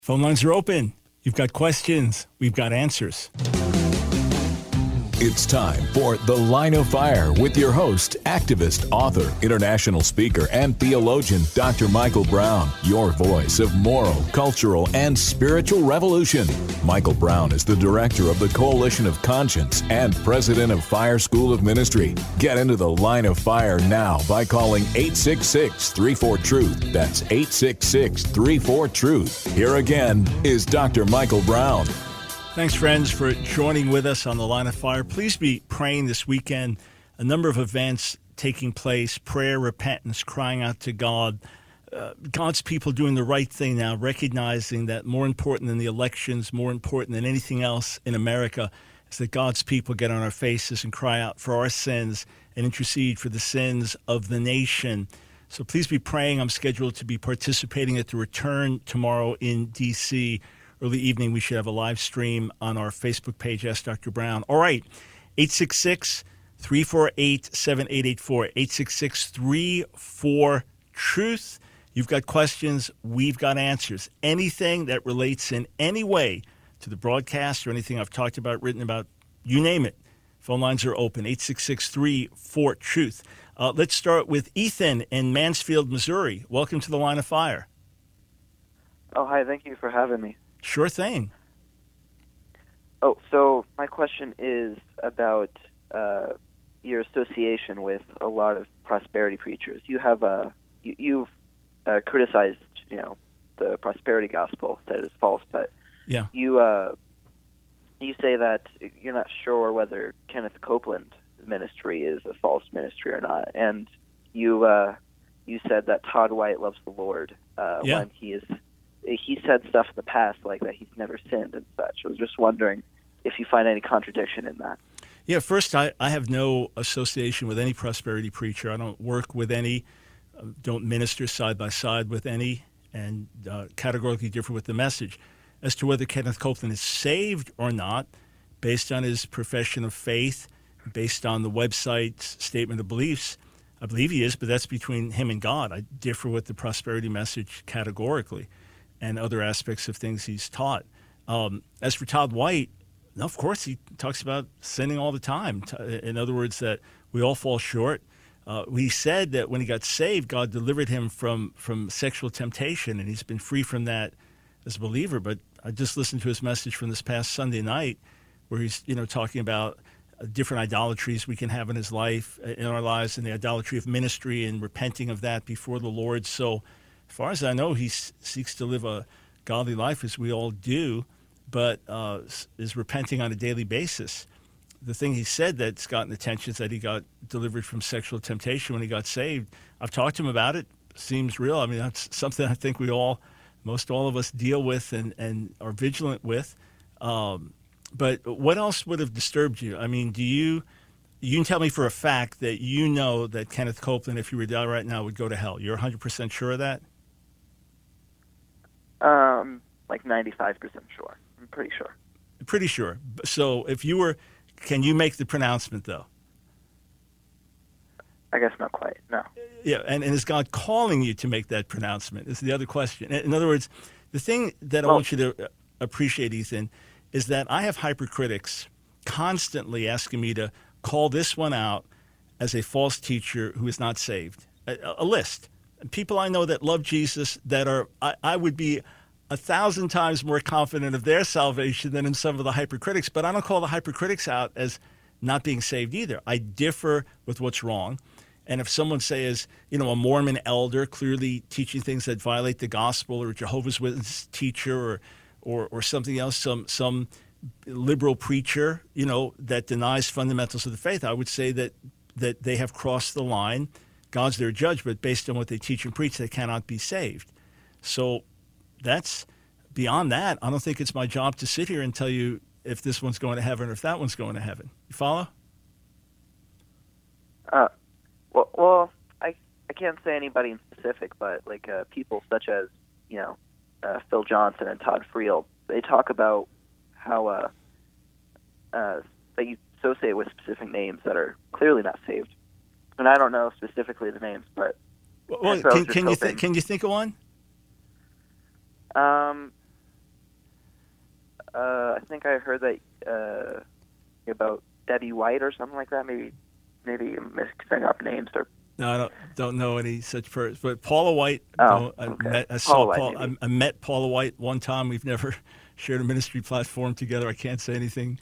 Phone lines are open. You've got questions. We've got answers. It's time for The Line of Fire with your host, activist, author, international speaker, and theologian, Dr. Michael Brown, your voice of moral, cultural, and spiritual revolution. Michael Brown is the director of the Coalition of Conscience and president of Fire School of Ministry. Get into The Line of Fire now by calling 866-34-TRUTH. That's 866-34-TRUTH. Here again is Dr. Michael Brown. Thanks, friends, for joining with us on The Line of Fire. Please be praying this weekend. A number of events taking place, prayer, repentance, crying out to God. God's people doing the right thing now, recognizing that more important than the elections, more important than anything else in America, is that God's people get on our faces and cry out for our sins and intercede for the sins of the nation. So please be praying. I'm scheduled to be participating at the Return tomorrow in D.C., early evening. We should have a live stream on our Facebook page, Ask Dr. Brown. All right, 866-348-7884, 866-34-TRUTH. You've got questions, we've got answers. Anything that relates in any way to the broadcast or anything I've talked about, written about, you name it. Phone lines are open, 866-34-TRUTH. Let's start with Ethan in Mansfield, Missouri. Welcome to The Line of Fire. Oh, hi. Thank you for having me. Sure thing. Oh, so my question is about your association with a lot of prosperity preachers. You have you've criticized, the prosperity gospel, that it's false, but yeah, you say that you're not sure whether Kenneth Copeland's ministry is a false ministry or not, and you said that Todd White loves the Lord when he said stuff in the past like that he's never sinned and such. I was just wondering if you find any contradiction in that. Yeah, first, I have no association with any prosperity preacher. I don't work with any, don't minister side by side with any, and categorically different with the message. As to whether Kenneth Copeland is saved or not, based on his profession of faith, based on the website's statement of beliefs, I believe he is, but that's between him and God. I differ with the prosperity message categorically, and other aspects of things he's taught. As for Todd White, of course, he talks about sinning all the time. In other words, that we all fall short. He said that when he got saved, God delivered him from sexual temptation, and he's been free from that as a believer. But I just listened to his message from this past Sunday night, where he's talking about different idolatries we can have in his life, in our lives, and the idolatry of ministry and repenting of that before the Lord. So, as far as I know, he seeks to live a godly life, as we all do, but is repenting on a daily basis. The thing he said that's gotten attention is that he got delivered from sexual temptation when he got saved. I've talked to him about it. Seems real. I mean, that's something I think most all of us deal with and are vigilant with. But what else would have disturbed you? I mean, you can tell me for a fact that you know that Kenneth Copeland, if he were to die right now, would go to hell. You're 100% sure of that? Like 95% sure. I'm pretty sure. Pretty sure. So if you were, can you make the pronouncement, though? I guess not quite, no. Yeah, and is God calling you to make that pronouncement is the other question. In other words, the thing that I want you to appreciate, Ethan, is that I have hypercritics constantly asking me to call this one out as a false teacher who is not saved. A list. People I know that love Jesus, that are, I would be 1,000 times more confident of their salvation than in some of the hypercritics, but I don't call the hypercritics out as not being saved either. I differ with what's wrong. And if someone says, a Mormon elder clearly teaching things that violate the gospel, or a Jehovah's Witness teacher, or something else, some liberal preacher, that denies fundamentals of the faith, I would say that they have crossed the line. God's their judge, but based on what they teach and preach, they cannot be saved. So that's beyond that. I don't think it's my job to sit here and tell you if this one's going to heaven or if that one's going to heaven. You follow? Well, I can't say anybody in specific, but like people such as Phil Johnson and Todd Friel, they talk about how that you associate with specific names that are clearly not saved. And I don't know specifically the names, but can you think of one? think I heard that about Debbie White or something like that. Maybe I'm mixing up names. Or No, I don't know any such person. But Paula White, Oh, I okay. saw Paula Paul. White, maybe. I met Paula White one time. We've never shared a ministry platform together. I can't say anything.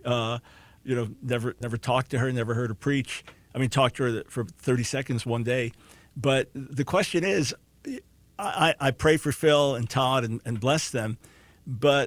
Never talked to her. Never heard her preach. I mean, talked to her for 30 seconds one day. But the question is, I pray for Phil and Todd and bless them. But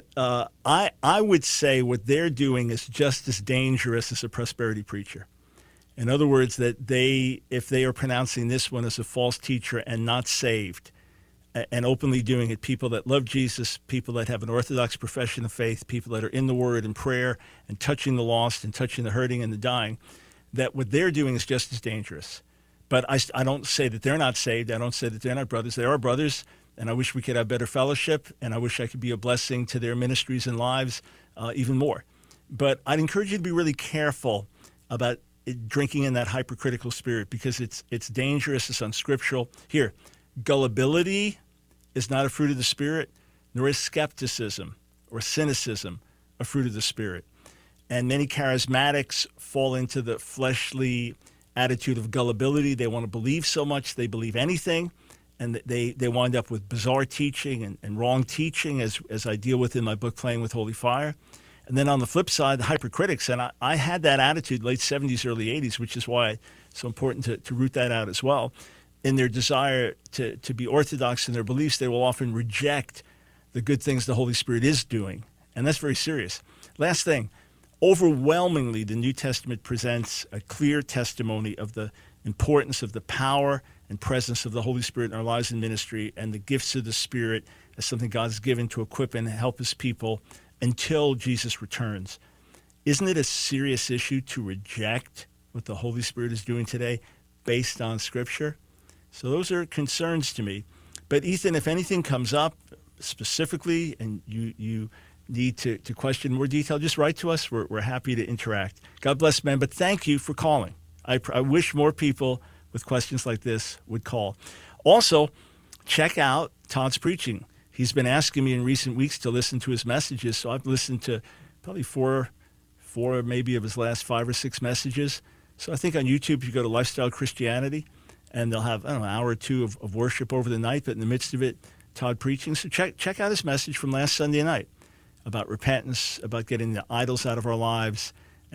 I would say what they're doing is just as dangerous as a prosperity preacher. In other words, that if they are pronouncing this one as a false teacher and not saved, and openly doing it, people that love Jesus, people that have an orthodox profession of faith, people that are in the Word and prayer and touching the lost and touching the hurting and the dying, that what they're doing is just as dangerous. But I don't say that they're not saved. I don't say that they're not brothers. They are brothers, and I wish we could have better fellowship, and I wish I could be a blessing to their ministries and lives even more. But I'd encourage you to be really careful about drinking in that hypercritical spirit, because it's dangerous, it's unscriptural. Here, gullibility is not a fruit of the Spirit, nor is skepticism or cynicism a fruit of the Spirit. And many charismatics fall into the fleshly attitude of gullibility. They want to believe so much, they believe anything, and they wind up with bizarre teaching and wrong teaching, as I deal with in my book, Playing with Holy Fire. And then on the flip side, the hypercritics, and I had that attitude late 70s, early 80s, which is why it's so important to root that out as well. In their desire to be orthodox in their beliefs, they will often reject the good things the Holy Spirit is doing. And that's very serious. Last thing, overwhelmingly, the New Testament presents a clear testimony of the importance of the power and presence of the Holy Spirit in our lives and ministry, and the gifts of the Spirit as something God's given to equip and help His people until Jesus returns. Isn't it a serious issue to reject what the Holy Spirit is doing today based on Scripture? So those are concerns to me. But Ethan, if anything comes up specifically and you need to question more detail, just write to us. We're happy to interact. God bless, man. But thank you for calling. I wish more people with questions like this would call. Also, check out Todd's preaching. He's been asking me in recent weeks to listen to his messages, so I've listened to probably four maybe of his last 5 or 6 messages. So I think on YouTube, you go to Lifestyle Christianity, and they'll have, an hour or two of worship over the night, but in the midst of it, Todd preaching. So check out his message from last Sunday night about repentance, about getting the idols out of our lives,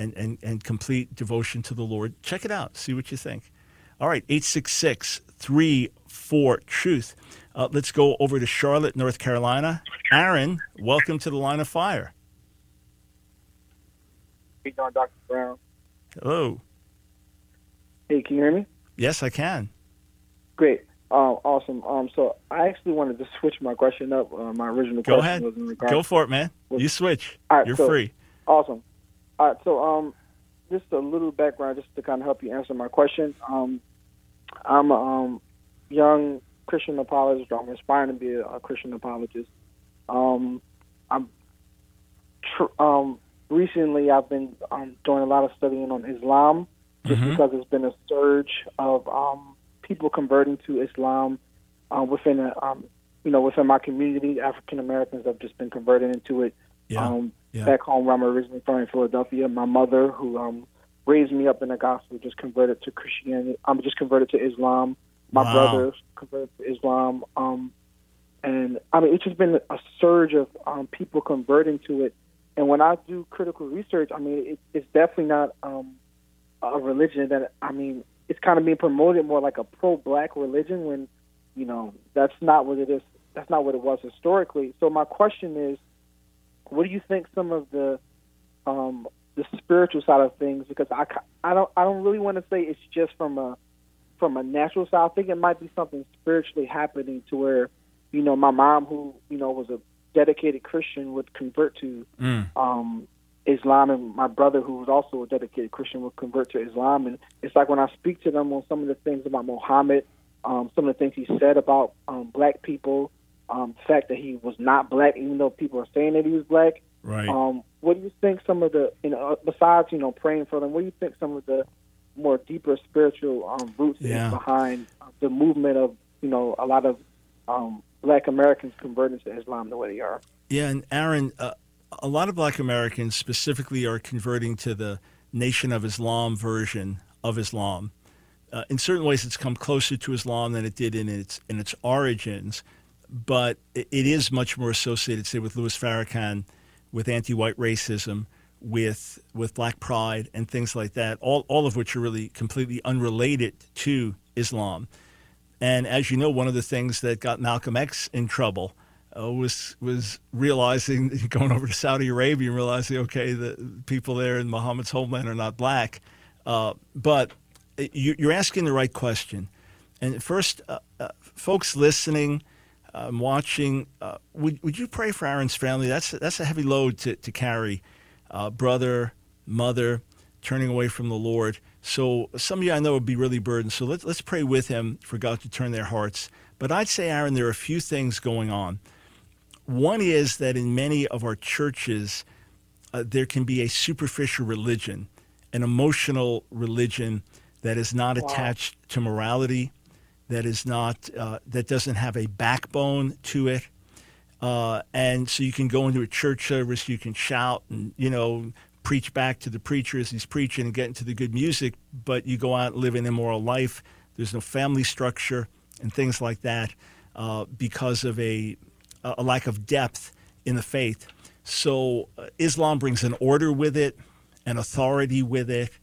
and complete devotion to the Lord. Check it out. See what you think. All right, 866-34-TRUTH. Let's go over to Charlotte, North Carolina. Aaron, welcome to the Line of Fire. How you doing, Dr. Brown? Hello. Hey, can you hear me? Yes, I can. Great. Awesome. So I actually wanted to switch my question up. My original Go question ahead. was in regards Go for it, man. You switch. All right, You're so, free. Awesome. All right, so just a little background just to kind of help you answer my question. I'm a young Christian apologist. I'm aspiring to be a Christian apologist. Recently I've been doing a lot of studying on Islam, just because there's been a surge of people converting to Islam within within my community. African Americans have just been converted into it. Back home where I'm originally from in Philadelphia, my mother, who raised me up in the gospel, just converted to Christianity. I'm just converted to Islam. My brother converted to Islam. And I mean, it's just been a surge of people converting to it. And when I do critical research, I mean, it's definitely not a religion that, I mean, it's kind of being promoted more like a pro-black religion when, that's not what it is. That's not what it was historically. So my question is, what do you think some of the spiritual side of things? Because I don't really want to say it's just from a natural side. I think it might be something spiritually happening to where, my mom, who was a dedicated Christian, would convert to Islam, and my brother, who was also a dedicated Christian, would convert to Islam. And it's like when I speak to them on some of the things about Muhammad, some of the things he said about black people, the fact that he was not black, even though people are saying that he was black. Right. What do you think some of the, besides, praying for them, what do you think some of the more deeper spiritual roots is behind the movement of, a lot of black Americans converting to Islam the way they are? Yeah, and Aaron, a lot of Black Americans specifically are converting to the Nation of Islam version of Islam. In certain ways, it's come closer to Islam than it did in its origins, but it is much more associated, say, with Louis Farrakhan, with anti-white racism, with black pride and things like that, all of which are really completely unrelated to Islam. And as you know, one of the things that got Malcolm X in trouble was realizing, going over to Saudi Arabia and realizing, okay, the people there in Muhammad's homeland are not black. But you're asking the right question. And first, folks listening, watching, would you pray for Aaron's family? That's a heavy load to carry. Brother, mother, turning away from the Lord. So some of you I know would be really burdened. So let's pray with him for God to turn their hearts. But I'd say, Aaron, there are a few things going on. One is that in many of our churches, there can be a superficial religion, an emotional religion that is not attached to morality, that is not that doesn't have a backbone to it. And so you can go into a church service, you can shout and, preach back to the preacher as he's preaching and get into the good music, but you go out and live an immoral life. There's no family structure and things like that because of a lack of depth in the faith. So Islam brings an order with it, an authority with it.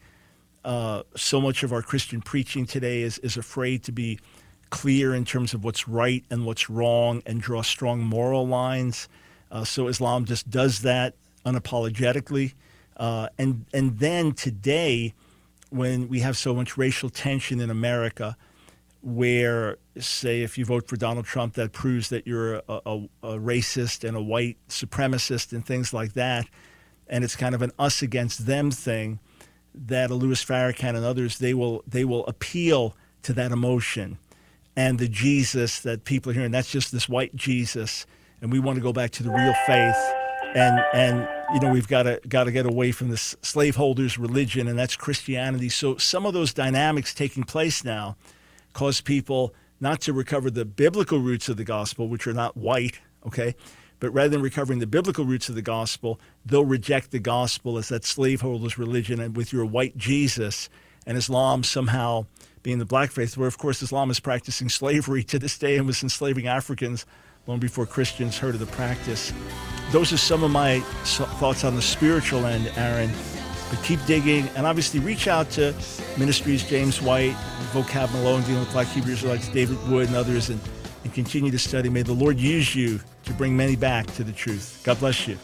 So much of our Christian preaching today is afraid to be clear in terms of what's right and what's wrong and draw strong moral lines. So Islam just does that unapologetically. And then today, when we have so much racial tension in America, where, say, if you vote for Donald Trump, that proves that you're a racist and a white supremacist and things like that, and it's kind of an us against them thing, that a Louis Farrakhan and others, they will appeal to that emotion and the Jesus that people are hearing. That's just this white Jesus, and we want to go back to the real faith. And we've got to get away from this slaveholders' religion, and that's Christianity. So some of those dynamics taking place now cause people not to recover the biblical roots of the gospel, which are not white, okay? But rather than recovering the biblical roots of the gospel, they'll reject the gospel as that slaveholders' religion and with your white Jesus, and Islam somehow being the black faith, where, of course, Islam is practicing slavery to this day and was enslaving Africans long before Christians heard of the practice. Those are some of my thoughts on the spiritual end, Aaron. But keep digging, and obviously reach out to Ministries James White, Vocab Malone, dealing with Black Hebrew Israelites, David Wood, and others, and continue to study. May the Lord use you to bring many back to the truth. God bless you.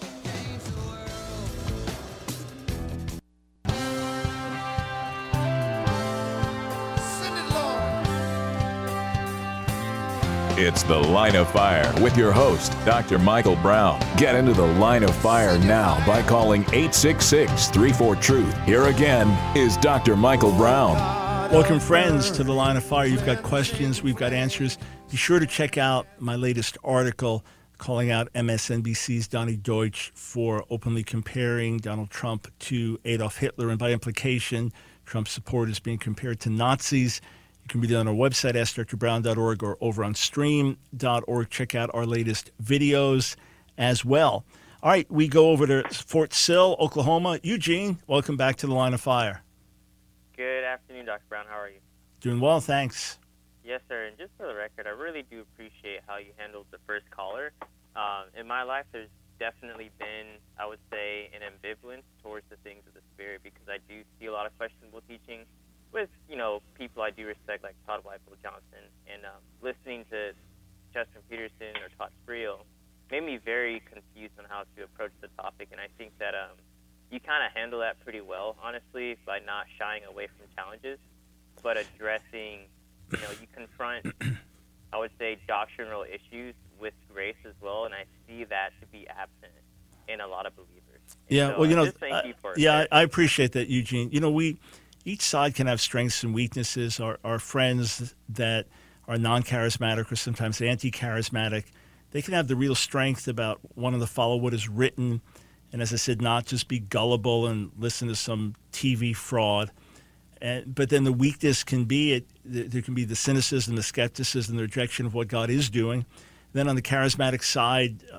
It's The Line of Fire with your host, Dr. Michael Brown. Get into the Line of Fire now by calling 866-34-TRUTH. Here again is Dr. Michael Brown. Welcome, friends, to The Line of Fire. You've got questions, we've got answers. Be sure to check out my latest article calling out MSNBC's Donny Deutsch for openly comparing Donald Trump to Adolf Hitler, and by implication, Trump supporters being compared to Nazis. You can read it on our website, AskDrBrown.org, or over on Stream.org. Check out our latest videos as well. All right, we go over to Fort Sill, Oklahoma. Eugene, welcome back to The Line of Fire. Good afternoon, Dr. Brown. How are you? Doing well, thanks. Yes, sir. And just for the record, I really do appreciate how you handled the first caller. In my life, there's definitely been, I would say, an ambivalence towards the things of the Spirit, because I do see a lot of questionable teaching with, people I do respect, like Todd White-Bill Johnson, and listening to Justin Peterson or Todd Friel made me very confused on how to approach the topic, and I think that you kind of handle that pretty well, honestly, by not shying away from challenges, but addressing, you confront, I would say, doctrinal issues with grace as well, and I see that to be absent in a lot of believers. Yeah, so, well, thank you for I appreciate that, Eugene. Each side can have strengths and weaknesses. Our friends that are non-charismatic or sometimes anti-charismatic, they can have the real strength about wanting to follow what is written, and as I said, not just be gullible and listen to some TV fraud. But then the weakness can be, there can be the cynicism, the skepticism, the rejection of what God is doing. Then on the charismatic side,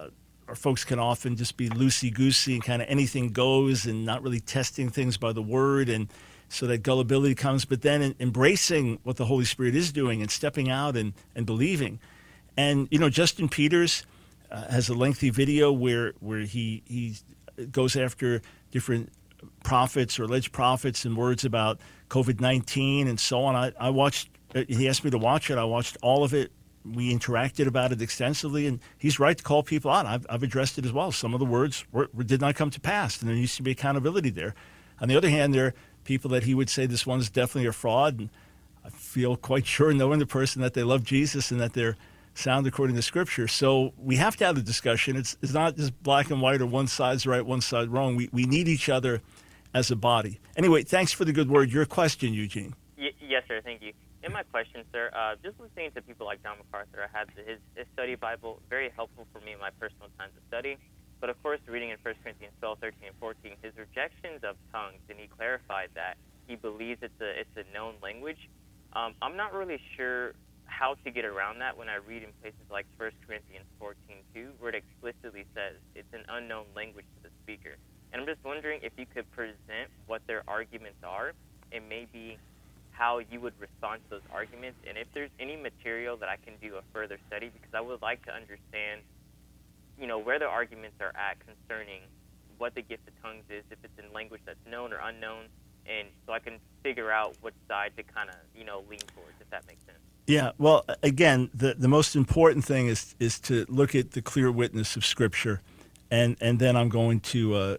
our folks can often just be loosey-goosey and kind of anything goes and not really testing things by the Word, and so that gullibility comes. But then embracing what the Holy Spirit is doing and stepping out and believing. And, Justin Peters has a lengthy video where he goes after different prophets or alleged prophets and words about COVID-19 and so on. I watched, he asked me to watch it. I watched all of it. We interacted about it extensively, and he's right to call people out. I've addressed it as well. Some of the words did not come to pass, and there needs to be accountability there. On the other hand, there are people that he would say this one's definitely a fraud, and I feel quite sure, knowing the person, that they love Jesus and that they're sound according to Scripture. So we have to have the discussion. It's not just black and white or one side's right, one side wrong. We need each other as a body. Anyway, thanks for the good word. Your question, Eugene. Yes, sir. Thank you. And my question, sir, just listening to people like John MacArthur, I had his study Bible, very helpful for me in my personal times of study. But, of course, reading in 1 Corinthians 12, 13, and 14, his rejections of tongues, and he clarified that he believes it's a known language. I'm not really sure how to get around that when I read in places like 1 Corinthians 14:2, where it explicitly says it's an unknown language to the speaker. And I'm just wondering if you could present what their arguments are and maybe how you would respond to those arguments, and if there's any material that I can do a further study, because I would like to understand, where the arguments are at concerning what the gift of tongues is, if it's in language that's known or unknown, and so I can figure out which side to kind of, lean towards, if that makes sense. Yeah, well, again, the most important thing is to look at the clear witness of Scripture, and then I'm going to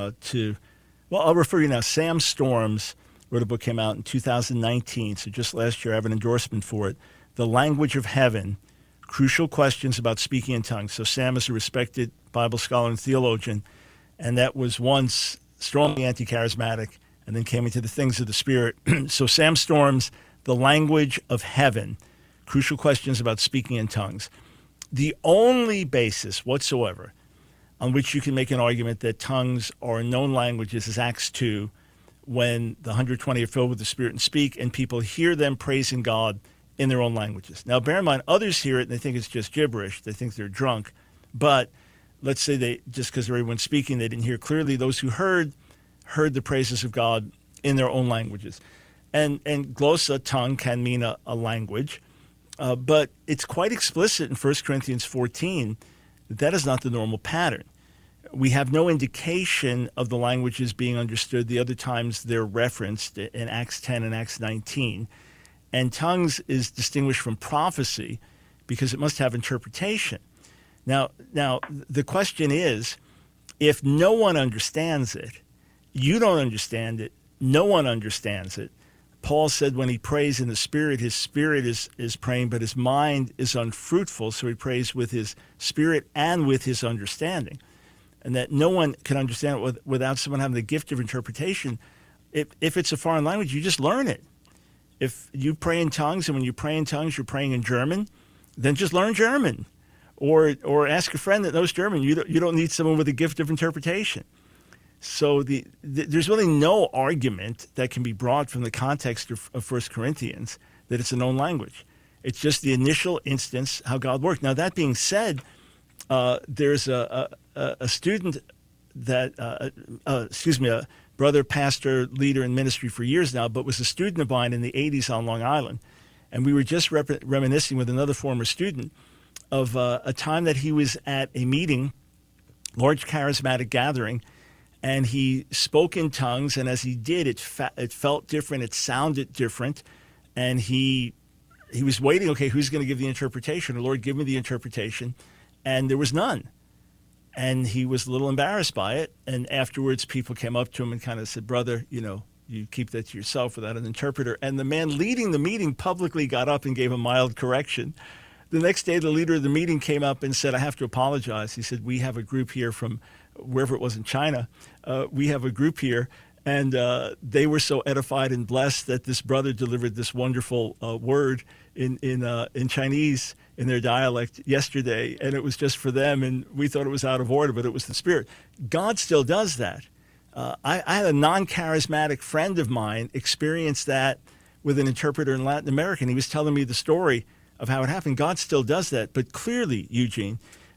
I'll refer you now. Sam Storms wrote a book, came out in 2019, so just last year. I have an endorsement for it, The Language of Heaven, Crucial Questions About Speaking in Tongues. So Sam is a respected Bible scholar and theologian, and that was once strongly anti-charismatic and then came into the things of the Spirit. So Sam Storms, The Language of Heaven, Crucial Questions About Speaking in Tongues. The only basis whatsoever on which you can make an argument that tongues are known languages is Acts 2, when the 120 are filled with the Spirit and speak, and people hear them praising God in their own languages. Now, bear in mind, others hear it and they think it's just gibberish. They think they're drunk. But let's say just because everyone's speaking, they didn't hear clearly. Those who heard the praises of God in their own languages. And glossa, tongue, can mean a language. But it's quite explicit in 1 Corinthians 14 that is not the normal pattern. We have no indication of the languages being understood the other times they're referenced in Acts 10 and Acts 19. And tongues is distinguished from prophecy because it must have interpretation. Now the question is, if no one understands it, you don't understand it, no one understands it. Paul said when he prays in the Spirit, his spirit is praying, but his mind is unfruitful, so he prays with his spirit and with his understanding. And that no one can understand it without someone having the gift of interpretation. If it's a foreign language, you just learn it. If you pray in tongues, and when you pray in tongues, you're praying in German, then just learn German. Or ask a friend that knows German. You don't need someone with a gift of interpretation. So there's really no argument that can be brought from the context of 1 Corinthians that it's a known language. It's just the initial instance how God worked. Now, that being said, there's a student that, a brother, pastor, leader in ministry for years now, but was a student of mine in the 80s on Long Island. And we were just reminiscing with another former student of a time that he was at a meeting, large charismatic gathering, and he spoke in tongues, and as he did, it felt different, it sounded different, and he was waiting, okay, who's going to give the interpretation? The Lord, give me the interpretation. And there was none. And he was a little embarrassed by it. And afterwards, people came up to him and kind of said, brother, you keep that to yourself without an interpreter. And the man leading the meeting publicly got up and gave a mild correction. The next day, the leader of the meeting came up and said, I have to apologize. He said, we have a group here from wherever it was in China. We have a group here. And they were so edified and blessed that this brother delivered this wonderful word in Chinese in their dialect yesterday, and it was just for them, and we thought it was out of order, but it was the Spirit. God still does that. I had a non-charismatic friend of mine experience that with an interpreter in Latin America, and he was telling me the story of how it happened. God still does that, but clearly, Eugene,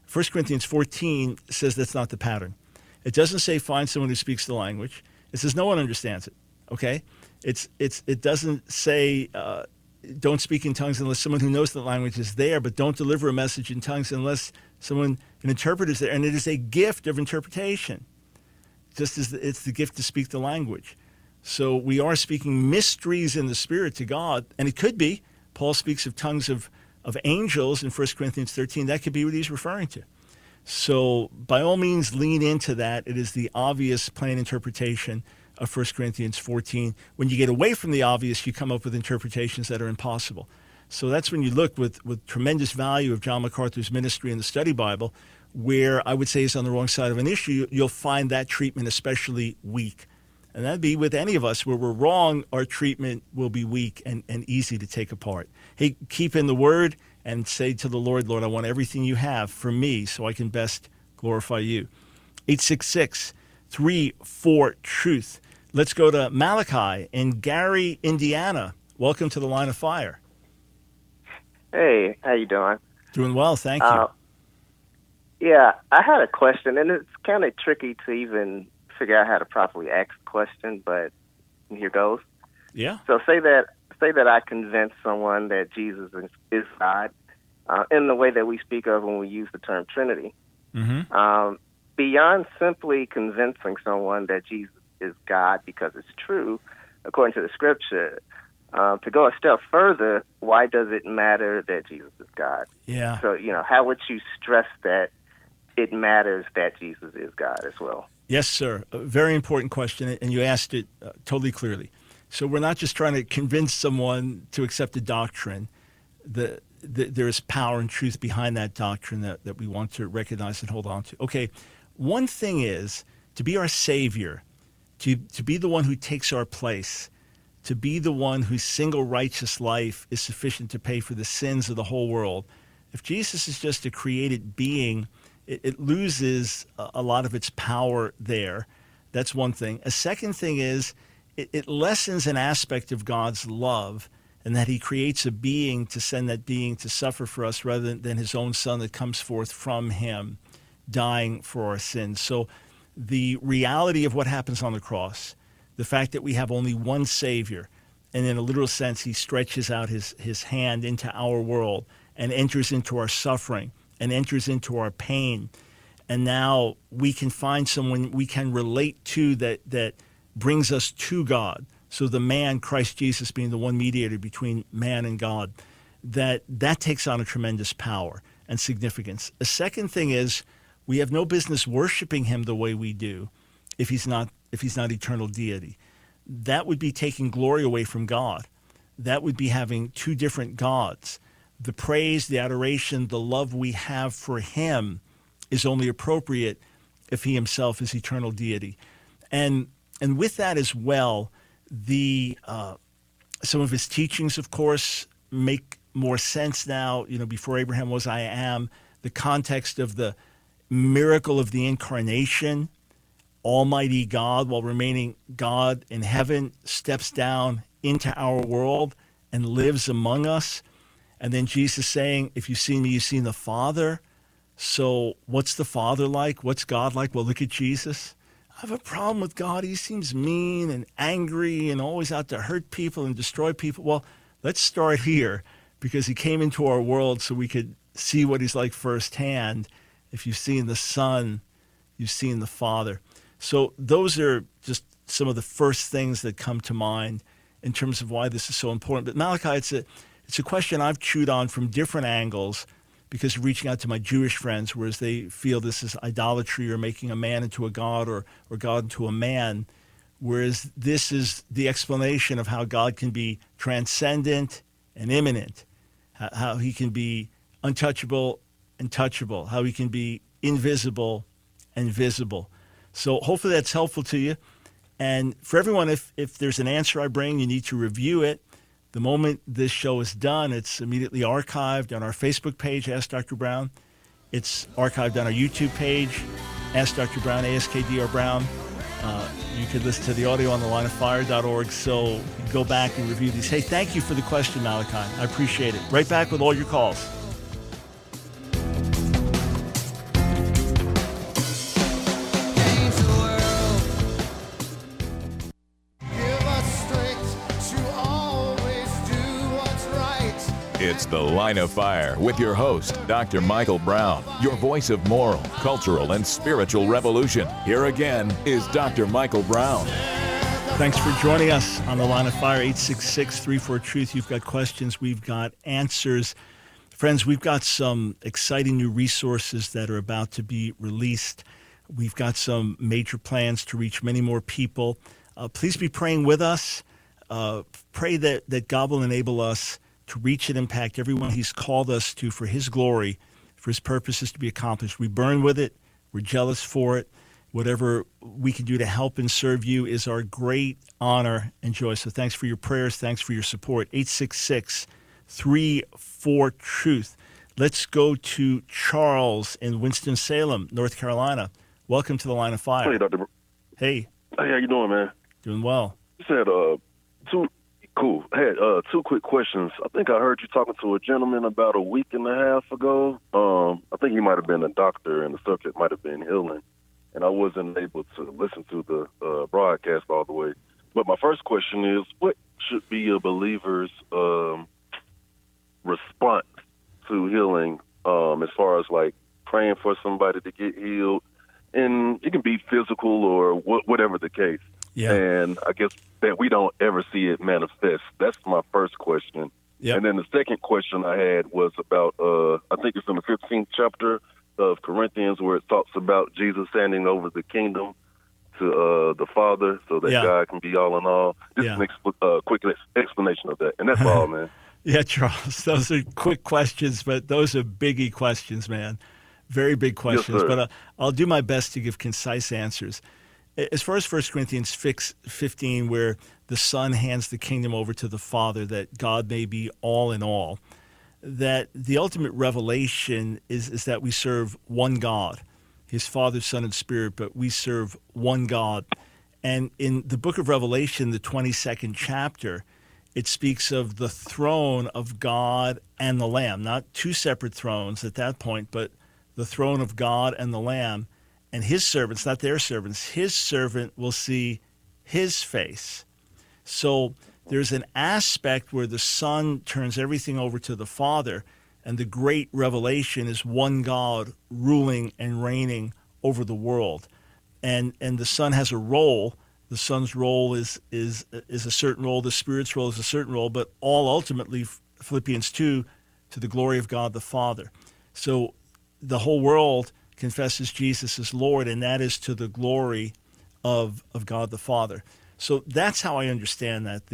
1 Corinthians 14 says that's not the pattern. It doesn't say find someone who speaks the language. It says no one understands it, okay? It doesn't say don't speak in tongues unless someone who knows the language is there, but don't deliver a message in tongues unless an interpreter is there. And it is a gift of interpretation, just as it's the gift to speak the language. So we are speaking mysteries in the Spirit to God, and it could be, Paul speaks of tongues of angels in 1 Corinthians 13. That could be what he's referring to. So by all means, lean into that. It is the obvious plain interpretation of 1 Corinthians 14. When you get away from the obvious, you come up with interpretations that are impossible. So that's when you look with tremendous value of John MacArthur's ministry in the Study Bible, where I would say is on the wrong side of an issue, you'll find that treatment especially weak. And that'd be with any of us. Where we're wrong, our treatment will be weak and easy to take apart. Hey, keep in the Word and say to the Lord, Lord, I want everything you have for me so I can best glorify you. 866-34-TRUTH. Let's go to Malachi in Gary, Indiana. Welcome to the Line of Fire. Hey, how you doing? Doing well, thank you. Yeah, I had a question, and it's kind of tricky to even figure out how to properly ask the question, but here goes. Yeah. So say that I convince someone that Jesus is God in the way that we speak of when we use the term Trinity. Mm-hmm. Beyond simply convincing someone that Jesus is God because it's true, according to the Scripture, to go a step further, why does it matter that Jesus is God? Yeah. So, how would you stress that it matters that Jesus is God as well? Yes, sir. A very important question, and you asked it totally clearly. So we're not just trying to convince someone to accept a doctrine. There is power and truth behind that doctrine that we want to recognize and hold on to. Okay, one thing is to be our Savior, to be the one who takes our place, to be the one whose single righteous life is sufficient to pay for the sins of the whole world. If Jesus is just a created being, it loses a lot of its power there. That's one thing. A second thing is it lessens an aspect of God's love, and that he creates a being to send that being to suffer for us rather than his own son that comes forth from him, dying for our sins. So the reality of what happens on the cross, the fact that we have only one Savior, and in a literal sense, he stretches out his hand into our world and enters into our suffering and enters into our pain. And now we can find someone we can relate to that brings us to God. So the man, Christ Jesus, being the one mediator between man and God, that takes on a tremendous power and significance. A second thing is we have no business worshiping him the way we do if he's not eternal deity. That would be taking glory away from God. That would be having two different gods. The praise, the adoration, the love we have for him is only appropriate if he himself is eternal deity. And with that as well, some of his teachings, of course, make more sense now. Before Abraham was, I am. The context of the miracle of the incarnation, Almighty God, while remaining God in heaven, steps down into our world and lives among us. And then Jesus saying, if you've seen me, you've seen the Father. So what's the Father like? What's God like? Well, look at Jesus. I have a problem with God. He seems mean and angry and always out to hurt people and destroy people. Well, let's start here, because he came into our world so we could see what he's like firsthand. If you've seen the Son, you've seen the Father. So those are just some of the first things that come to mind in terms of why this is so important. But Malachi, it's a question I've chewed on from different angles, because of reaching out to my Jewish friends, whereas they feel this is idolatry or making a man into a god or God into a man, whereas this is the explanation of how God can be transcendent and immanent, how he can be untouchable and touchable, how he can be invisible and visible. So hopefully that's helpful to you. And for everyone, if there's an answer I bring, you need to review it. The moment this show is done, it's immediately archived on our Facebook page, Ask Dr. Brown. It's archived on our YouTube page, Ask Dr. Brown, ASKDR Brown. You can listen to the audio on thelineoffire.org. So you can go back and review these. Hey, thank you for the question, Malachi. I appreciate it. Right back with all your calls. It's The Line of Fire with your host, Dr. Michael Brown, your voice of moral, cultural, and spiritual revolution. Here again is Dr. Michael Brown. Thanks for joining us on The Line of Fire, 866-34-TRUTH. You've got questions, we've got answers. Friends, we've got some exciting new resources that are about to be released. We've got some major plans to reach many more people. Please be praying with us. Pray that God will enable us to reach and impact everyone He's called us to for His glory, for His purposes to be accomplished. We burn with it. We're jealous for it. Whatever we can do to help and serve you is our great honor and joy. So thanks for your prayers. Thanks for your support. 866-34-TRUTH. Let's go to Charles in Winston-Salem, North Carolina. Welcome to The Line of Fire. Hey, Dr. Hey. Hey, how you doing, man? Doing well. Just had two quick questions. I think I heard you talking to a gentleman about a week and a half ago. I think he might have been a doctor, and the subject might have been healing. And I wasn't able to listen to the broadcast all the way. But my first question is, what should be a believer's response to healing as far as, like, praying for somebody to get healed? And it can be physical or whatever the case. Yeah. And I guess that we don't ever see it manifest. That's my first question. Yep. And then the second question I had was about, I think it's in the 15th chapter of Corinthians, where it talks about Jesus handing over the kingdom to the Father so that God can be all in all. Just a quick explanation of that. And that's all, man. Yeah, Charles, those are quick questions, but those are biggie questions, man. Very big questions. Yes, but I'll do my best to give concise answers. As far as 1 Corinthians 15, where the Son hands the kingdom over to the Father, that God may be all in all, that the ultimate revelation is that we serve one God, His Father, Son, and Spirit, but we serve one God. And in the book of Revelation, the 22nd chapter, it speaks of the throne of God and the Lamb, not two separate thrones at that point, but the throne of God and the Lamb. And His servants, not their servants, His servant will see His face. So there's an aspect where the Son turns everything over to the Father, and the great revelation is one God ruling and reigning over the world. And the Son has a role. The Son's role is a certain role. The Spirit's role is a certain role, but all ultimately, Philippians 2, to the glory of God the Father. So the whole world confesses Jesus as Lord, and that is to the glory of God the Father. So that's how I understand that,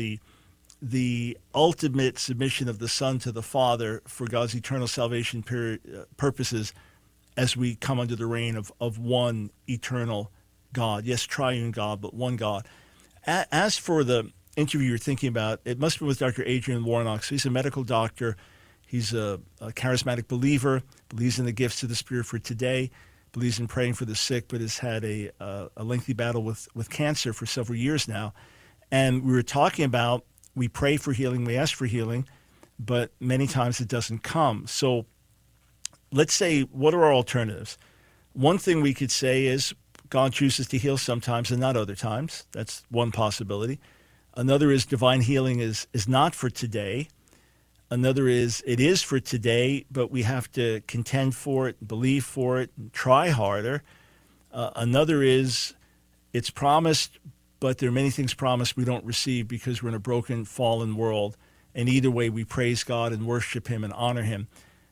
the ultimate submission of the Son to the Father for God's eternal salvation purposes as we come under the reign of one eternal God. Yes, triune God, but one God. As for the interview you're thinking about, it must be with Dr. Adrian Warnock. So he's a medical doctor. He's a charismatic believer, believes in the gifts of the Spirit for today, believes in praying for the sick, but has had a lengthy battle with cancer for several years now. And we were talking about, we pray for healing, we ask for healing, but many times it doesn't come. So let's say, what are our alternatives? One thing we could say is God chooses to heal sometimes and not other times. That's one possibility. Another is divine healing is not for today. Another is it is for today, but we have to contend for it, believe for it, and try harder. Another is it's promised, but there are many things promised we don't receive because we're in a broken, fallen world. And either way, we praise God and worship Him and honor Him.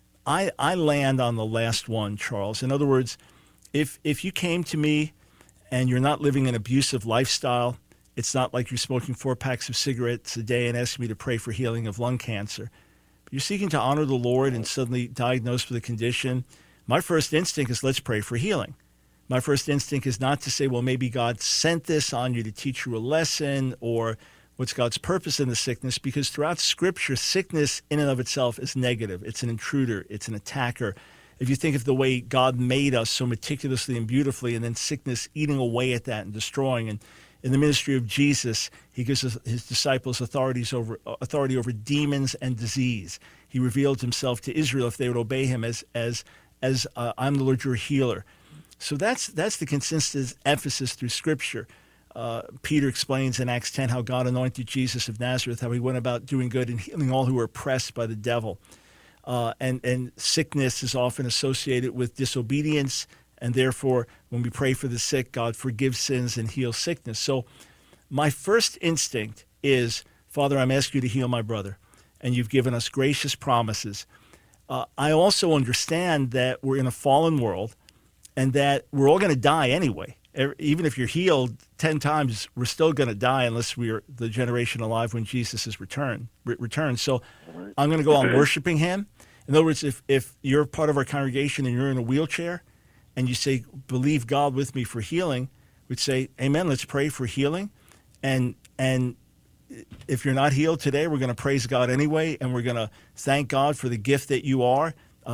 I land on the last one, Charles. In other words, if you came to me and you're not living an abusive lifestyle, it's not like you're smoking 4 packs of cigarettes a day and asking me to pray for healing of lung cancer. You're seeking to honor the Lord and suddenly diagnosed with a condition, my first instinct is let's pray for healing. My first instinct is not to say, well, maybe God sent this on you to teach you a lesson, or what's God's purpose in the sickness, because throughout Scripture, sickness in and of itself is negative. It's an intruder. It's an attacker. If you think of the way God made us so meticulously and beautifully, and then sickness eating away at that and destroying. And in the ministry of Jesus, He gives His disciples authority over demons and disease. He revealed Himself to Israel if they would obey Him as I'm the Lord your healer. So that's the consistent emphasis through Scripture. Peter explains in Acts 10 how God anointed Jesus of Nazareth, how he went about doing good and healing all who were oppressed by the devil. And sickness is often associated with disobedience, and therefore, when we pray for the sick, God forgives sins and heals sickness. So my first instinct is, Father, I'm asking you to heal my brother, and you've given us gracious promises. I also understand that we're in a fallen world and that we're all going to die anyway. Even if you're healed 10 times, we're still going to die unless we're the generation alive when Jesus is returned. So I'm going to go on worshiping him. In other words, if you're part of our congregation and you're in a wheelchair and you say, believe God with me for healing, we'd say, amen, let's pray for healing. And if you're not healed today, we're going to praise God anyway, and we're going to thank God for the gift that you are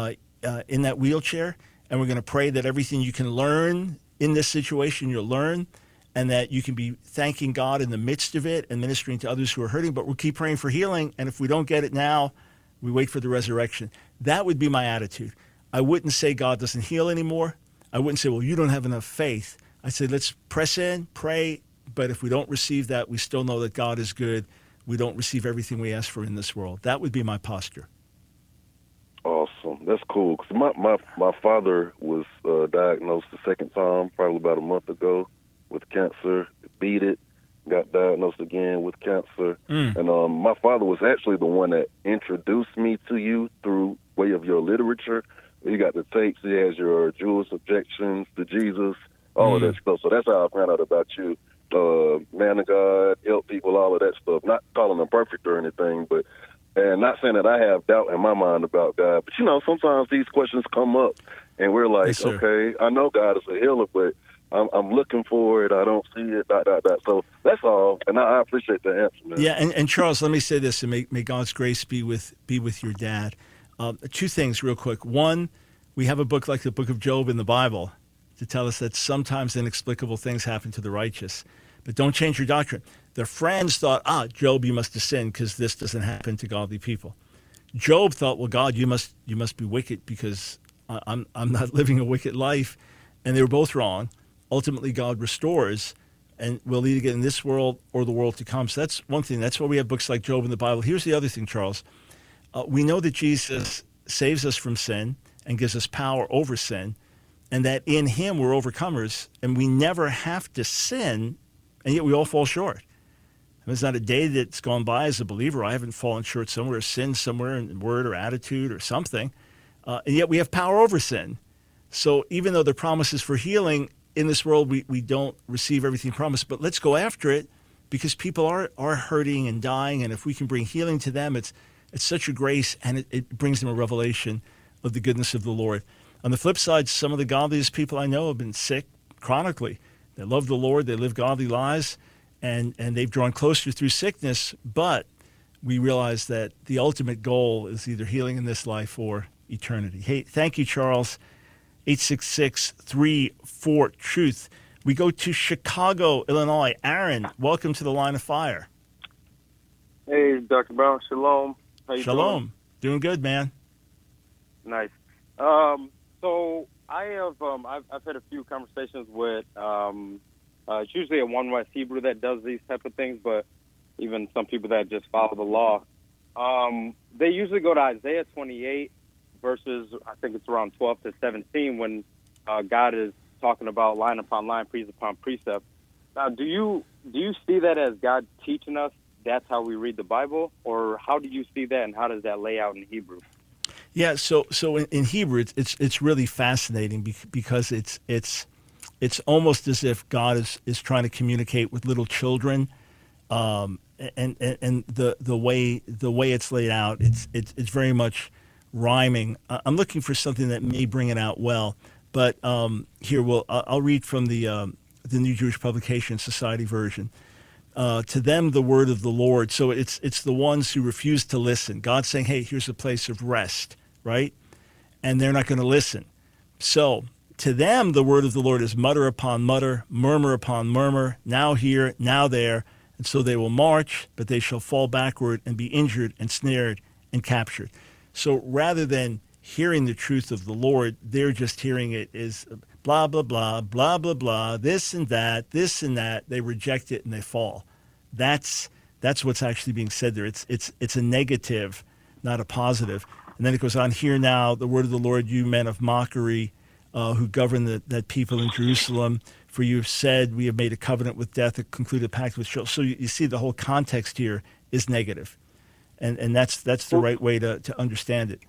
in that wheelchair, and we're going to pray that everything you can learn in this situation, you'll learn, and that you can be thanking God in the midst of it and ministering to others who are hurting, but we'll keep praying for healing, and if we don't get it now, we wait for the resurrection. That would be my attitude. I wouldn't say God doesn't heal anymore. I wouldn't say, well, you don't have enough faith. I'd say, let's press in, pray, but if we don't receive that, we still know that God is good. We don't receive everything we ask for in this world. That would be my posture. Awesome. That's cool. 'Cause my father was diagnosed the second time, probably about a month ago, with cancer. Beat it. Got diagnosed again with cancer. And my father was actually the one that introduced me to you through way of your literature. You got the tapes. He has your Jewish objections to Jesus, all of that stuff. So that's how I found out about you. Man of God, help people, all of that stuff. Not calling them perfect or anything, but and not saying that I have doubt in my mind about God. But, sometimes these questions come up, and we're like, yes, okay, I know God is a healer, but I'm looking for it. I don't see it, ... So that's all, and I appreciate the answer, man. Yeah, and Charles, let me say this, and may God's grace be with your dad. Two things real quick. One, we have a book like the book of Job in the Bible to tell us that sometimes inexplicable things happen to the righteous. But don't change your doctrine. Their friends thought, Job, you must have sinned because this doesn't happen to godly people. Job thought, well, God, you must be wicked because I'm not living a wicked life. And they were both wrong. Ultimately, God restores and will either get in this world or the world to come. So that's one thing. That's why we have books like Job in the Bible. Here's the other thing, Charles. We know that Jesus saves us from sin and gives us power over sin, and that in him we're overcomers, and we never have to sin, and yet we all fall short. There's not a day that's gone by as a believer I haven't fallen short somewhere, sinned somewhere in word or attitude or something, and yet we have power over sin. So even though the promises for healing in this world, we don't receive everything promised, but let's go after it because people are hurting and dying, and if we can bring healing to them, it's such a grace, and it brings them a revelation of the goodness of the Lord. On the flip side, some of the godliest people I know have been sick chronically. They love the Lord, they live godly lives, and they've drawn closer through sickness, but we realize that the ultimate goal is either healing in this life or eternity. Hey, thank you, Charles. 866-34-TRUTH. We go to Chicago, Illinois. Aaron, welcome to the Line of Fire. Hey, Dr. Brown, shalom. How you Shalom. Doing good, man. Nice. So I have I've had a few conversations with it's usually a One West Hebrew that does these type of things, but even some people that just follow the law. They usually go to Isaiah 28 verses, I think it's around 12 to 17, when God is talking about line upon line, precept upon precept. Now, do you see that as God teaching us that's how we read the Bible, or how do you see that, and how does that lay out in Hebrew? Yeah, so in Hebrew, it's really fascinating because it's almost as if God is trying to communicate with little children, and the way it's laid out, it's very much rhyming. I'm looking for something that may bring it out well, but here I'll read from the New Jewish Publication Society version. To them, the word of the Lord. So it's the ones who refuse to listen. God's saying, hey, here's a place of rest, right? And they're not going to listen. So to them, the word of the Lord is mutter upon mutter, murmur upon murmur, now here, now there. And so they will march, but they shall fall backward and be injured and snared and captured. So rather than hearing the truth of the Lord, they're just hearing it as blah, blah, blah, blah, blah, blah, this and that, they reject it and they fall. That's what's actually being said there. It's a negative, not a positive. And then it goes on, hear now the word of the Lord, you men of mockery, who govern that people in Jerusalem. For you have said, we have made a covenant with death, a concluded pact with Sheol. So you see the whole context here is negative. And that's the right way to understand it.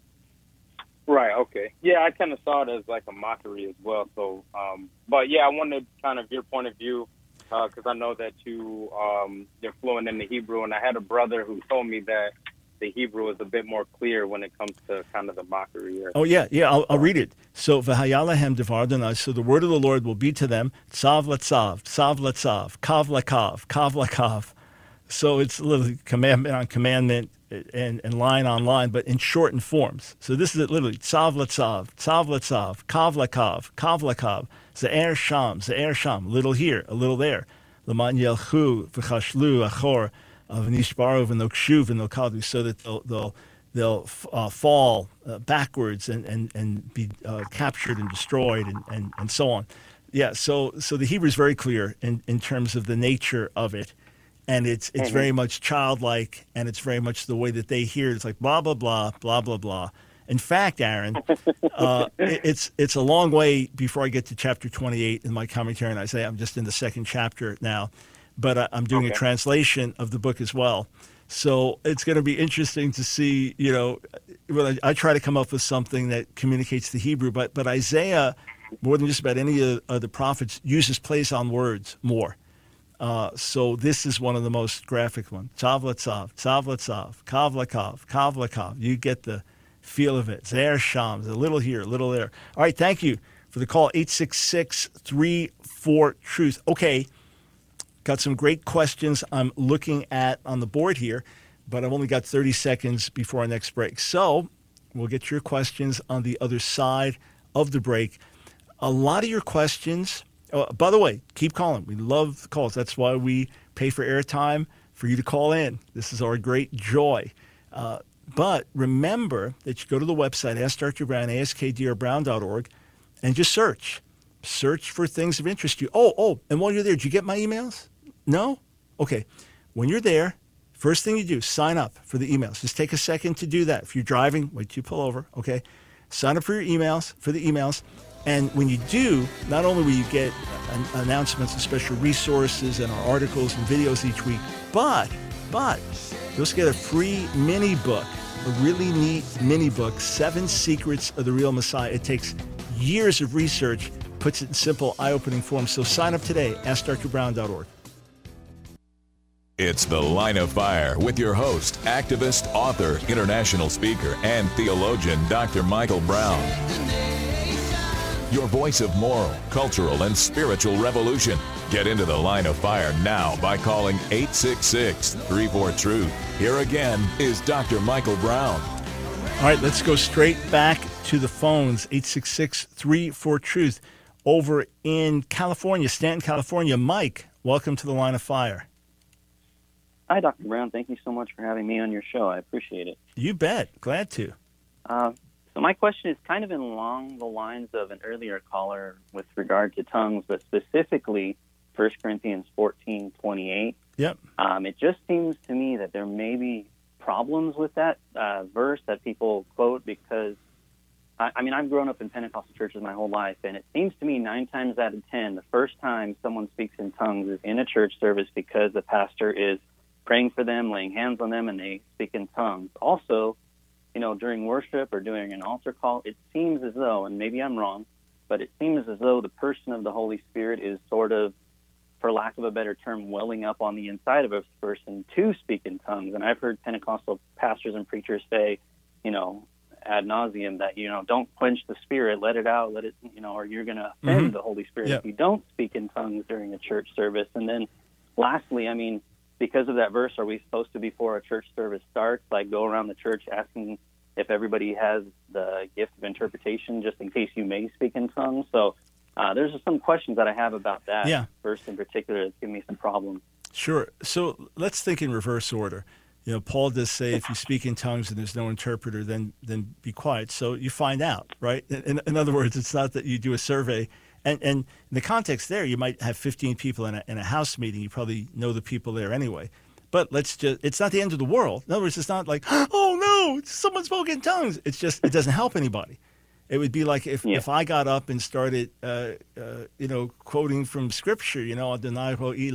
Right, okay. Yeah, I kind of saw it as like a mockery as well. So, but yeah, I wanted kind of your point of view, because I know that you're fluent in the Hebrew, and I had a brother who told me that the Hebrew is a bit more clear when it comes to kind of the mockery. Oh, yeah, I'll read it. So, v'hayalahem devar Adonai, so the word of the Lord will be to them, tzav latzav, tzav latzav, kav lakav, kav lakav. So it's literally commandment on commandment and line on line, but in shortened forms. So this is it literally, tzav latzav, kav lakav, kav lakav, ze'er sham, a little here, a little there. L'man yelchu v'chashlu achor, v'nishbaru v'nokshu v'nokadu, so that they'll fall backwards and be captured and destroyed and so on. Yeah, so the Hebrew is very clear in terms of the nature of it. And it's very much childlike, and it's very much the way that they hear it. It's like blah, blah, blah, blah, blah, blah. In fact, Aaron, it's a long way before I get to chapter 28 in my commentary on Isaiah. I'm just in the second chapter now, but I'm doing a translation of the book as well. So it's going to be interesting to see, I try to come up with something that communicates the Hebrew, but Isaiah, more than just about any of the prophets, uses plays on words more. So this is one of the most graphic ones. Tzav latzav, kav lakav, kav lakav. You get the feel of it. Ze'er sham, a little here, a little there. All right, thank you for the call, 866-34-TRUTH. Okay, got some great questions I'm looking at on the board here, but I've only got 30 seconds before our next break. So we'll get your questions on the other side of the break. A lot of your questions... by the way, keep calling. We love the calls. That's why we pay for airtime for you to call in. This is our great joy. But remember that you go to the website, Ask Dr. Brown, askdrbrown.org, and just search. Search for things of interest to you. Oh, and while you're there, did you get my emails? No? Okay. When you're there, first thing you do, sign up for the emails. Just take a second to do that. If you're driving, wait till you pull over, okay? Sign up for your emails, And when you do, not only will you get announcements and special resources and our articles and videos each week, but you'll also get a free mini book, a really neat mini book, 7 Secrets of the Real Messiah. It takes years of research, puts it in simple, eye-opening form. So sign up today, AskDrBrown.org. It's The Line of Fire with your host, activist, author, international speaker, and theologian, Dr. Michael Brown. Your voice of moral, cultural, and spiritual revolution. Get into the Line of Fire now by calling 866-34-TRUTH. Here again is Dr. Michael Brown. All right, let's go straight back to the phones, 866-34-TRUTH. Over in California, Stanton, California. Mike, welcome to the Line of Fire. Hi, Dr. Brown. Thank you so much for having me on your show. I appreciate it. You bet. Glad to. So my question is kind of along the lines of an earlier caller with regard to tongues, but specifically 1 Corinthians 14:28. Yep. It just seems to me that there may be problems with that verse that people quote because, I've grown up in Pentecostal churches my whole life, and it seems to me 9 times out of 10, the first time someone speaks in tongues is in a church service because the pastor is praying for them, laying hands on them, and they speak in tongues. Also, during worship or during an altar call, it seems as though, and maybe I'm wrong, but it seems as though the person of the Holy Spirit is sort of, for lack of a better term, welling up on the inside of a person to speak in tongues. And I've heard Pentecostal pastors and preachers say, ad nauseum that, don't quench the Spirit, let it out, or you're going to offend the Holy Spirit if you don't speak in tongues during a church service. And then lastly, because of that verse, are we supposed to, before a church service starts, go around the church asking if everybody has the gift of interpretation just in case you may speak in tongues? So there's some questions that I have about that verse in particular that's giving me some problems. Sure. So let's think in reverse order. Paul does say if you speak in tongues and there's no interpreter, then be quiet. So you find out, right? In other words, it's not that you do a survey. And in the context there, you might have 15 people in a house meeting. You probably know the people there anyway. But it's not the end of the world. In other words, it's not like, oh, no, someone spoke in tongues. It's just, it doesn't help anybody. It would be like if I got up and started, quoting from Scripture, I'm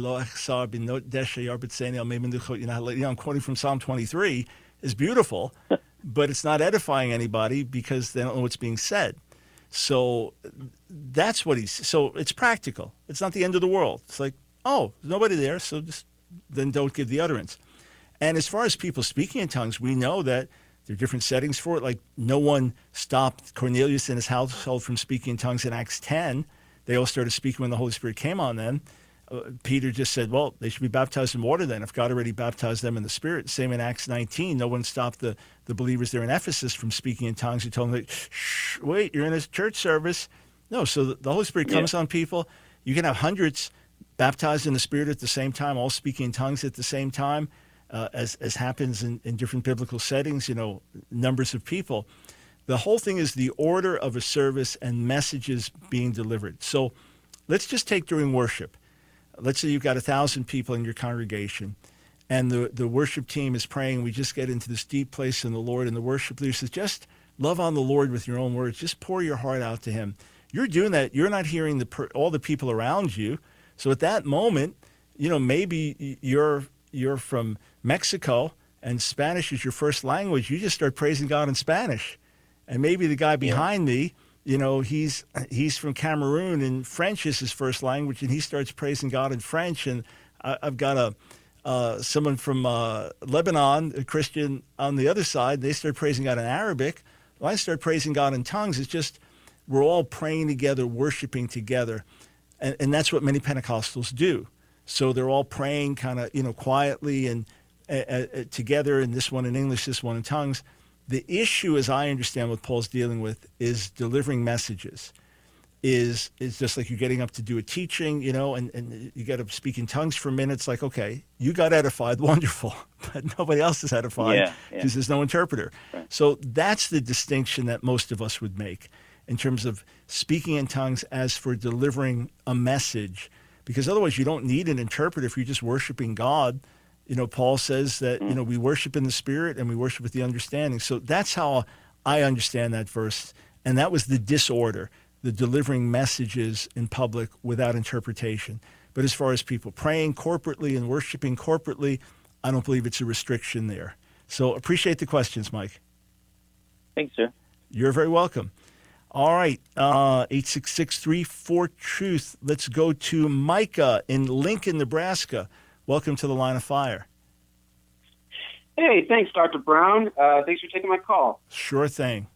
quoting from Psalm 23, is beautiful, but it's not edifying anybody because they don't know what's being said. So that's what so it's practical. It's not the end of the world. It's like, oh, there's nobody there, so then don't give the utterance. And as far as people speaking in tongues, we know that there are different settings for it. Like no one stopped Cornelius and his household from speaking in tongues in Acts 10. They all started speaking when the Holy Spirit came on them. Peter just said, well, they should be baptized in water then, if God already baptized them in the Spirit. Same in Acts 19. No one stopped the believers there in Ephesus from speaking in tongues. He told them, shh, wait, you're in a church service. No, so the Holy Spirit comes on people. You can have hundreds baptized in the Spirit at the same time, all speaking in tongues at the same time, as happens in different biblical settings, numbers of people. The whole thing is the order of a service and messages being delivered. So let's just take during worship. Let's say you've got 1,000 people in your congregation, and the worship team is praying. We just get into this deep place in the Lord, and the worship leader says, just love on the Lord with your own words. Just pour your heart out to him. You're doing that. You're not hearing all the people around you. So at that moment, maybe you're from Mexico and Spanish is your first language. You just start praising God in Spanish. And maybe the guy behind me, he's from Cameroon and French is his first language, and he starts praising God in French. And I've got someone from Lebanon, a Christian on the other side. They start praising God in Arabic. Well, I start praising God in tongues. It's just we're all praying together, worshiping together. And that's what many Pentecostals do. So they're all praying kind of, quietly and together, and this one in English, this one in tongues. The issue, as I understand what Paul's dealing with, is delivering messages. Is just like you're getting up to do a teaching, and you got to speak in tongues for a minute. It's like, okay, you got edified, wonderful, but nobody else is edified because there's no interpreter. Right. So that's the distinction that most of us would make in terms of speaking in tongues as for delivering a message, because otherwise you don't need an interpreter if you're just worshiping God. Paul says that, we worship in the Spirit and we worship with the understanding. So that's how I understand that verse. And that was the disorder, the delivering messages in public without interpretation. But as far as people praying corporately and worshiping corporately, I don't believe it's a restriction there. So appreciate the questions, Mike. Thanks, sir. You're very welcome. All right, 866-34-TRUTH. Let's go to Micah in Lincoln, Nebraska. Welcome to the Line of Fire. Hey, thanks, Dr. Brown. Thanks for taking my call. Sure thing.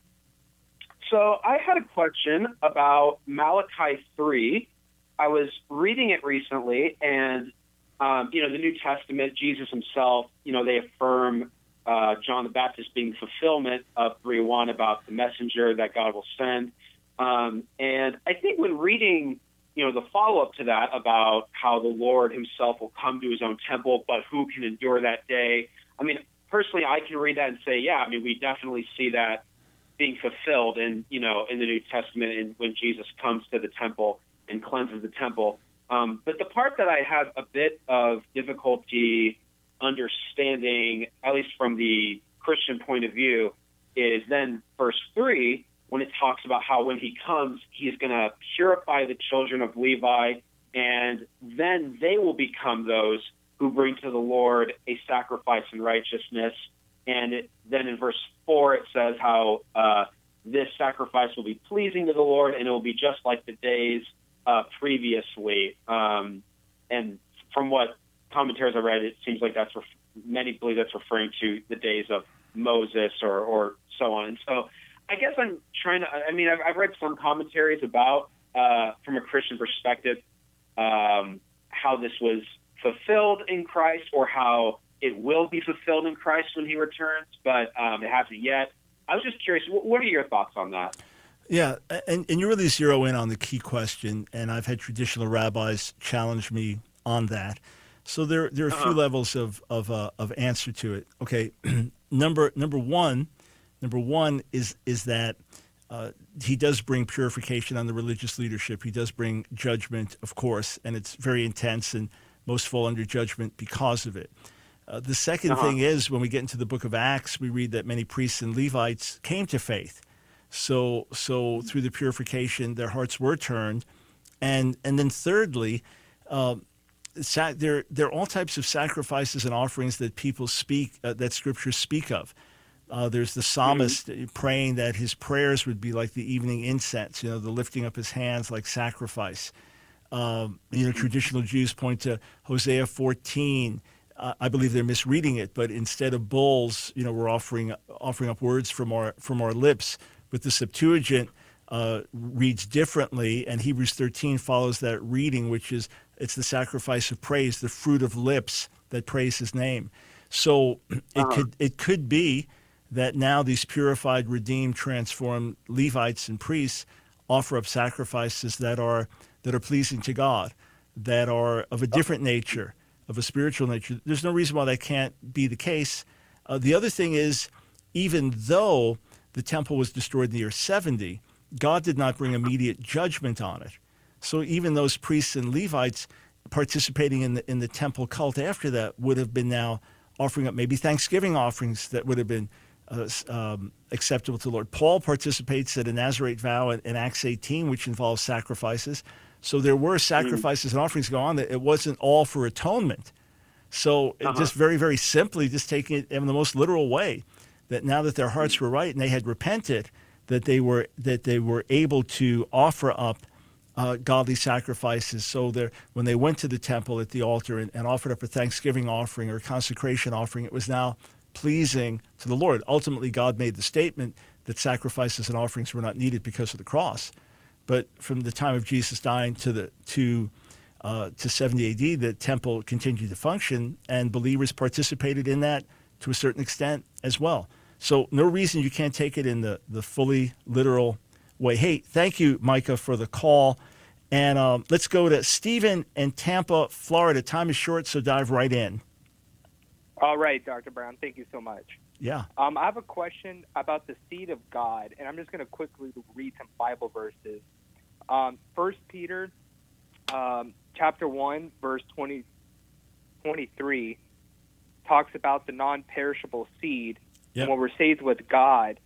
So I had a question about Malachi 3. I was reading it recently, and, the New Testament, Jesus himself, they affirm John the Baptist being fulfillment of 3:1 about the messenger that God will send. And I think when reading, the follow-up to that about how the Lord himself will come to his own temple, but who can endure that day? I mean, personally, I can read that and say, we definitely see that being fulfilled in the New Testament and when Jesus comes to the temple and cleanses the temple. But the part that I have a bit of difficulty understanding, at least from the Christian point of view, is then verse 3, when it talks about how when he comes, he's going to purify the children of Levi, and then they will become those who bring to the Lord a sacrifice in righteousness. And then in verse 4, it says how this sacrifice will be pleasing to the Lord, and it will be just like the days previously. And from what commentaries I read, it seems like many believe that's referring to the days of Moses or so on. And so I guess I'm trying to, I've read some commentaries about, from a Christian perspective, how this was fulfilled in Christ or how it will be fulfilled in Christ when he returns, but it hasn't yet. I was just curious, what are your thoughts on that? Yeah, and you really zero in on the key question, and I've had traditional rabbis challenge me on that. So there are a few levels of answer to it. Okay, number one is that he does bring purification on the religious leadership. He does bring judgment, of course, and it's very intense, and most fall under judgment because of it. The second thing is, when we get into the book of Acts, we read that many priests and Levites came to faith. So through the purification, their hearts were turned. And then thirdly, there are all types of sacrifices and offerings that people speak, that scriptures speak of. There's the psalmist praying that his prayers would be like the evening incense, the lifting up his hands like sacrifice. Traditional Jews point to Hosea 14. I believe they're misreading it, but instead of bulls, we're offering up words from our lips. But the Septuagint reads differently, and Hebrews 13 follows that reading, which is it's the sacrifice of praise, the fruit of lips that praise His name. So it could be that now these purified, redeemed, transformed Levites and priests offer up sacrifices that are pleasing to God, that are of a different nature, of a spiritual nature. There's no reason why that can't be the case. The other thing is, even though the temple was destroyed in the year 70, God did not bring immediate judgment on it. So even those priests and Levites participating in the temple cult after that would have been now offering up maybe Thanksgiving offerings that would have been acceptable to the Lord. Paul participates at a Nazirite vow in Acts 18, which involves sacrifices. So there were sacrifices and offerings going on. That it wasn't all for atonement. So just very, very simply, just taking it in the most literal way, that now that their hearts were right and they had repented, that they were able to offer up godly sacrifices. So when they went to the temple at the altar and offered up a Thanksgiving offering or a consecration offering, it was now pleasing to the Lord. Ultimately, God made the statement that sacrifices and offerings were not needed because of the cross. But from the time of Jesus dying to 70 AD, the temple continued to function, and believers participated in that to a certain extent as well. So no reason you can't take it in the fully literal way. Hey, thank you, Micah, for the call. And let's go to Stephen in Tampa, Florida. Time is short, so dive right in. All right, Dr. Brown. Thank you so much. Yeah. I have a question about the seed of God, and I'm just going to quickly read some Bible verses. 1 Peter chapter 1, verse 23 talks about the non-perishable seed. Yep. And when we're saved with God,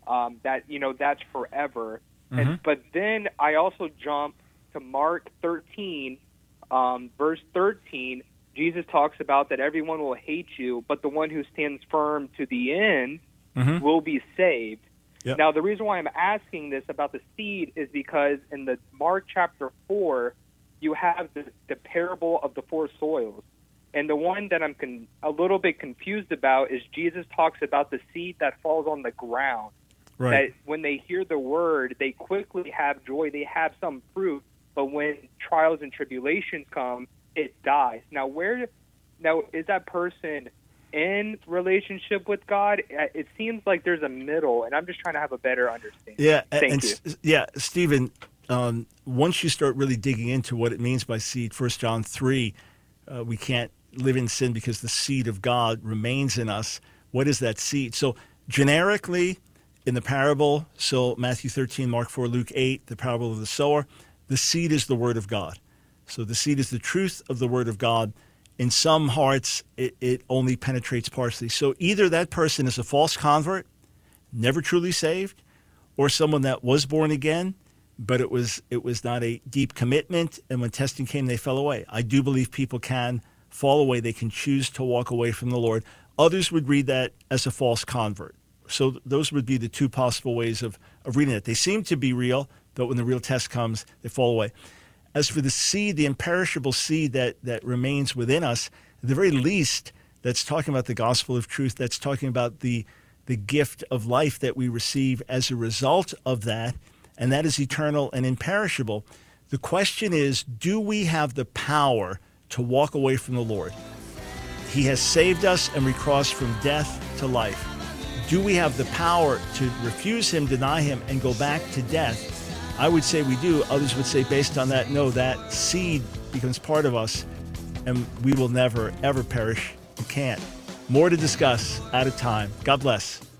that's forever. But then I also jump to Mark 13, verse 13. Jesus talks about that everyone will hate you, but the one who stands firm to the end will be saved. Yep. Now, the reason why I'm asking this about the seed is because in the Mark chapter 4, you have the parable of the four soils. And the one that I'm a little bit confused about is Jesus talks about the seed that falls on the ground. Right. That when they hear the word, they quickly have joy, they have some fruit, but when trials and tribulations come, it dies. Now, is that person in relationship with God? It seems like there's a middle, and I'm just trying to have a better understanding. Yeah, Thank you. Yeah, Stephen, once you start really digging into what it means by seed, 1 John 3, we can't live in sin because the seed of God remains in us. What is that seed? So generically, in the parable, so Matthew 13, Mark 4, Luke 8, the parable of the sower, the seed is the word of God. So the seed is the truth of the word of God. In some hearts, it only penetrates partially. So either that person is a false convert, never truly saved, or someone that was born again, but it was not a deep commitment, and when testing came, they fell away. I do believe people can fall away. They can choose to walk away from the Lord. Others would read that as a false convert. So those would be the two possible ways of reading it. They seem to be real, but when the real test comes, they fall away. As for the seed, the imperishable seed that remains within us, at the very least, that's talking about the gospel of truth. That's talking about the gift of life that we receive as a result of that, and that is eternal and imperishable. The question is, do we have the power to walk away from the Lord? He has saved us, and we cross from death to life. Do we have the power to refuse him, deny him, and go back to death? I would say we do. Others would say, based on that, no, that seed becomes part of us and we will never, ever perish. You can't. More to discuss. Out of time. God bless.